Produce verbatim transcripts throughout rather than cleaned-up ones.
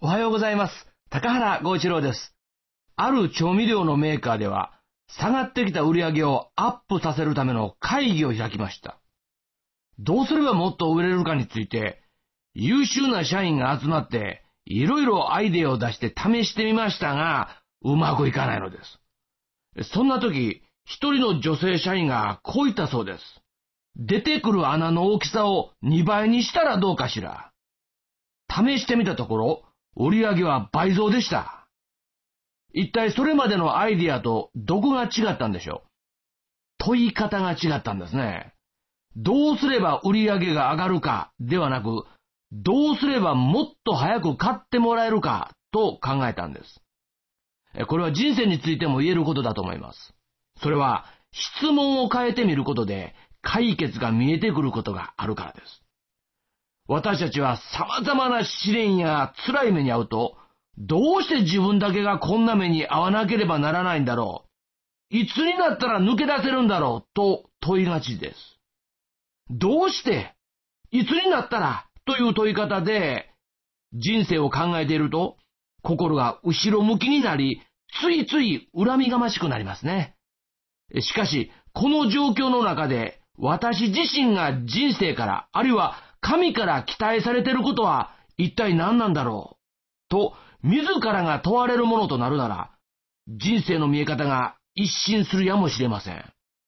おはようございます。高原剛一郎です。ある調味料のメーカーでは、下がってきた売り上げをアップさせるための会議を開きました。どうすればもっと売れるかについて、優秀な社員が集まって、いろいろアイデアを出して試してみましたが、うまくいかないのです。そんな時、一人の女性社員がこう言ったそうです。出てくる穴の大きさをにばいにしたらどうかしら。試してみたところ、売り上げは倍増でした。一体それまでのアイディアとどこが違ったんでしょう。問い方が違ったんですね。どうすれば売り上げが上がるかではなく、どうすればもっと早く買ってもらえるかと考えたんです。これは人生についても言えることだと思います。それは質問を変えてみることで解決が見えてくることがあるからです。私たちは様々な試練や辛い目に遭うと、どうして自分だけがこんな目に遭わなければならないんだろう。いつになったら抜け出せるんだろうと問いがちです。どうしていつになったらという問い方で人生を考えていると、心が後ろ向きになり、ついつい恨みがましくなりますね。しかし、この状況の中で私自身が人生から、あるいは神から期待されていることは一体何なんだろうと自らが問われるものとなるなら、人生の見え方が一新するやもしれません。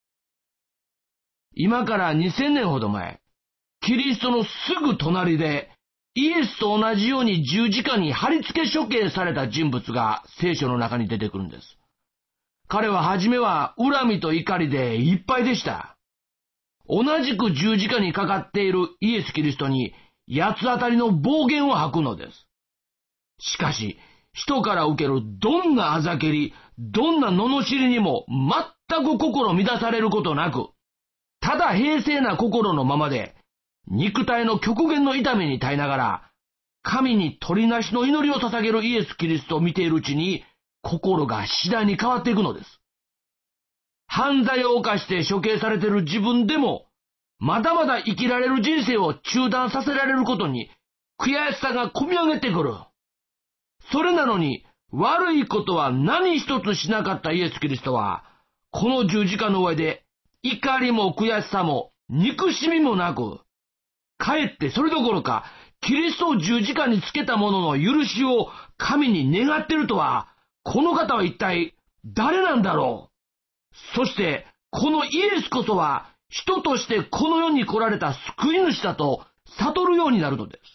今からにせんねんほど前、キリストのすぐ隣でイエスと同じように十字架に貼り付け処刑された人物が聖書の中に出てくるんです。彼は初めは恨みと怒りでいっぱいでした。同じく十字架にかかっているイエス・キリストに八つ当たりの暴言を吐くのです。しかし、人から受けるどんなあざけり、どんな罵りにも全く心乱されることなく、ただ平静な心のままで、肉体の極限の痛みに耐えながら、神に取りなしの祈りを捧げるイエス・キリストを見ているうちに、心が次第に変わっていくのです。犯罪を犯して処刑されている自分でも、まだまだ生きられる人生を中断させられることに、悔しさがこみ上げてくる。それなのに、悪いことは何一つしなかったイエス・キリストは、この十字架の上で、怒りも悔しさも憎しみもなく、かえってそれどころか、キリストを十字架につけた者の許しを神に願っているとは、この方は一体誰なんだろう。そして、このイエスこそは、人としてこの世に来られた救い主だと悟るようになるのです。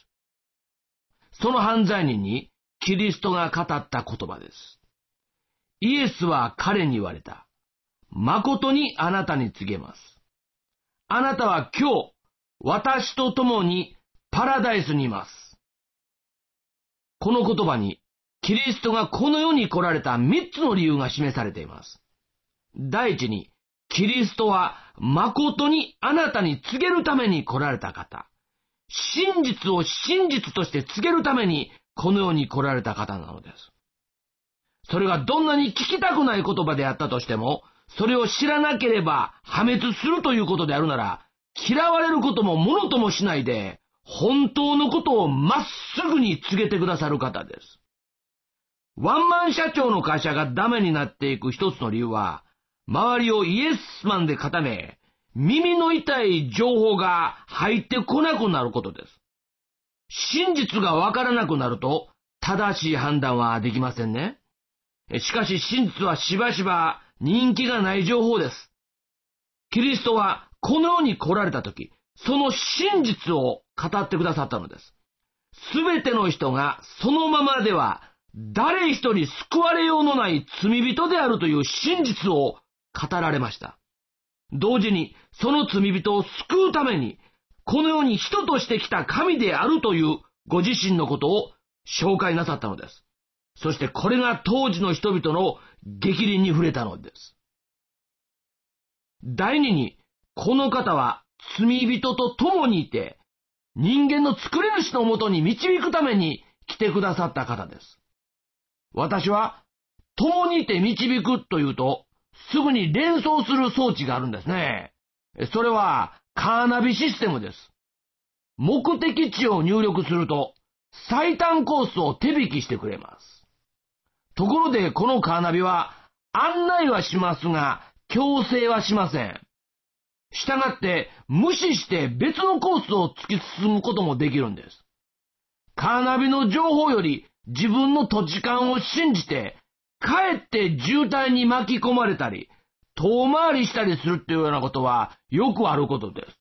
その犯罪人にキリストが語った言葉です。イエスは彼に言われた。誠にあなたに告げます。あなたは今日、私と共にパラダイスにいます。この言葉に、キリストがこの世に来られた三つの理由が示されています。第一に、キリストは誠にあなたに告げるために来られた方。真実を真実として告げるためにこの世に来られた方なのです。それがどんなに聞きたくない言葉であったとしても、それを知らなければ破滅するということであるなら、嫌われることもものともしないで、本当のことをまっすぐに告げてくださる方です。ワンマン社長の会社がダメになっていく一つの理由は、周りをイエスマンで固め、耳の痛い情報が入ってこなくなることです。真実がわからなくなると、正しい判断はできませんね。しかし真実はしばしば人気がない情報です。キリストはこの世に来られたとき、その真実を語ってくださったのです。すべての人がそのままでは誰一人救われようのない罪人であるという真実を語られました。同時にその罪人を救うためにこの世に人として来た神であるというご自身のことを紹介なさったのです。そしてこれが当時の人々の逆鱗に触れたのです。第二に、この方は罪人と共にいて人間の作り主のもとに導くために来てくださった方です。私は共にいて導くというとすぐに連想する装置があるんですね。それはカーナビシステムです。目的地を入力すると、 最短コースを手引きしてくれます。ところでこのカーナビは案内はしますが強制はしません。したがって無視して別のコースを突き進むこともできるんです。カーナビの情報より自分の土地勘を信じてかえって渋滞に巻き込まれたり遠回りしたりするっていうようなことはよくあることです。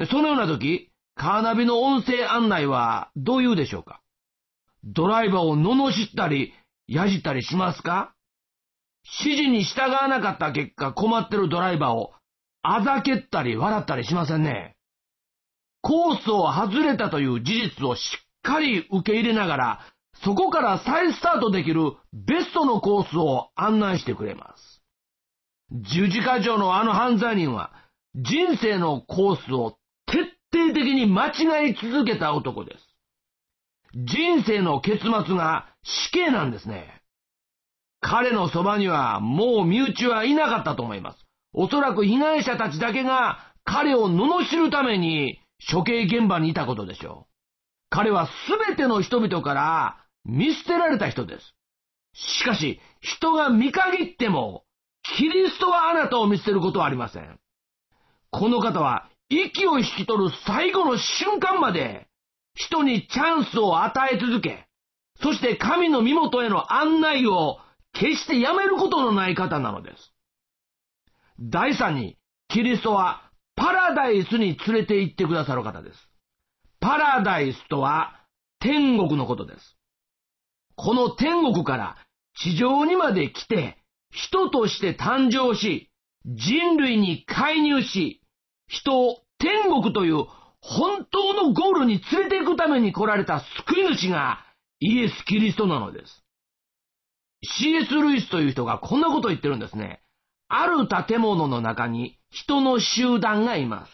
そのような時、カーナビの音声案内はどう言うでしょうか？ドライバーを罵ったりやじったりしますか？指示に従わなかった結果困ってるドライバーをあざけったり笑ったりしませんね。コースを外れたという事実をしっかり受け入れながら、そこから再スタートできるベストのコースを案内してくれます。十字架上のあの犯罪人は人生のコースを徹底的に間違い続けた男です。人生の結末が死刑なんですね。彼のそばにはもう身内はいなかったと思います。おそらく被害者たちだけが彼を罵るために処刑現場にいたことでしょう。彼はすべての人々から見捨てられた人です。しかし人が見限ってもキリストはあなたを見捨てることはありません。この方は息を引き取る最後の瞬間まで人にチャンスを与え続け、そして神の身元への案内を決してやめることのない方なのです。第三に、キリストはパラダイスに連れて行ってくださる方です。パラダイスとは天国のことです。この天国から地上にまで来て、人として誕生し、人類に介入し、人を天国という本当のゴールに連れて行くために来られた救い主がイエス・キリストなのです。シーエス ルイスという人がこんなことを言ってるんですね。ある建物の中に人の集団がいます。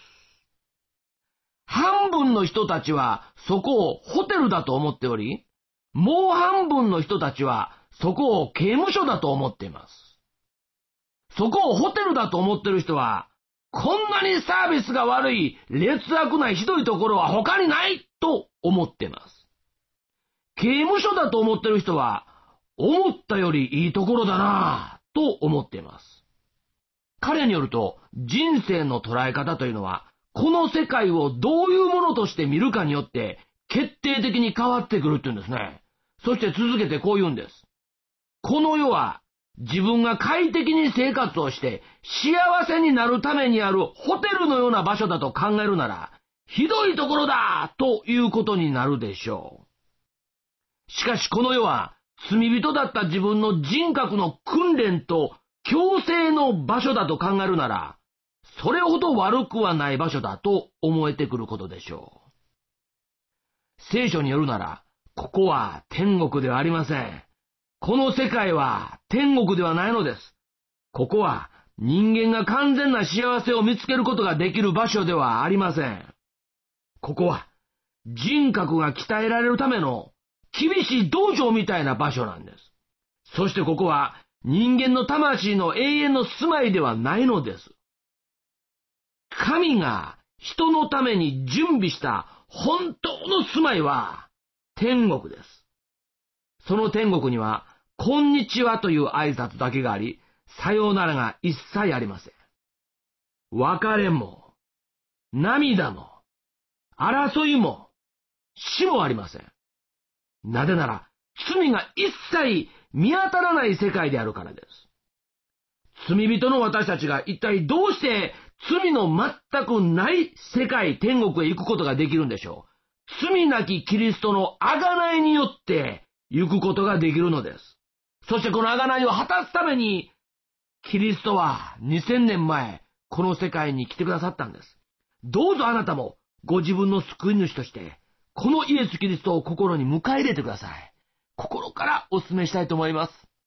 半分の人たちはそこをホテルだと思っており、もう半分の人たちはそこを刑務所だと思っています。そこをホテルだと思ってる人は、こんなにサービスが悪い、劣悪なひどいところは他にないと思っています。刑務所だと思ってる人は、思ったよりいいところだなぁと思っています。彼によると、人生の捉え方というのは、この世界をどういうものとして見るかによって決定的に変わってくるっていうんですね。そして続けてこう言うんです。この世は自分が快適に生活をして幸せになるためにあるホテルのような場所だと考えるなら、ひどいところだということになるでしょう。しかしこの世は罪人だった自分の人格の訓練と強制の場所だと考えるなら、それほど悪くはない場所だと思えてくることでしょう。聖書によるなら、ここは天国ではありません。この世界は天国ではないのです。ここは人間が完全な幸せを見つけることができる場所ではありません。ここは人格が鍛えられるための厳しい道場みたいな場所なんです。そしてここは人間の魂の永遠の住まいではないのです。神が人のために準備した本当の住まいは天国です。その天国には、こんにちはという挨拶だけがあり、さようならが一切ありません。別れも、涙も、争いも、死もありません。なぜなら、罪が一切見当たらない世界であるからです。罪人の私たちが一体どうして罪の全くない世界、天国へ行くことができるんでしょう。罪なきキリストの贖いによって行くことができるのです。そしてこの贖いを果たすために、キリストはにせんねんまえ、この世界に来てくださったんです。どうぞあなたもご自分の救い主として、このイエス・キリストを心に迎え入れてください。心からお勧めしたいと思います。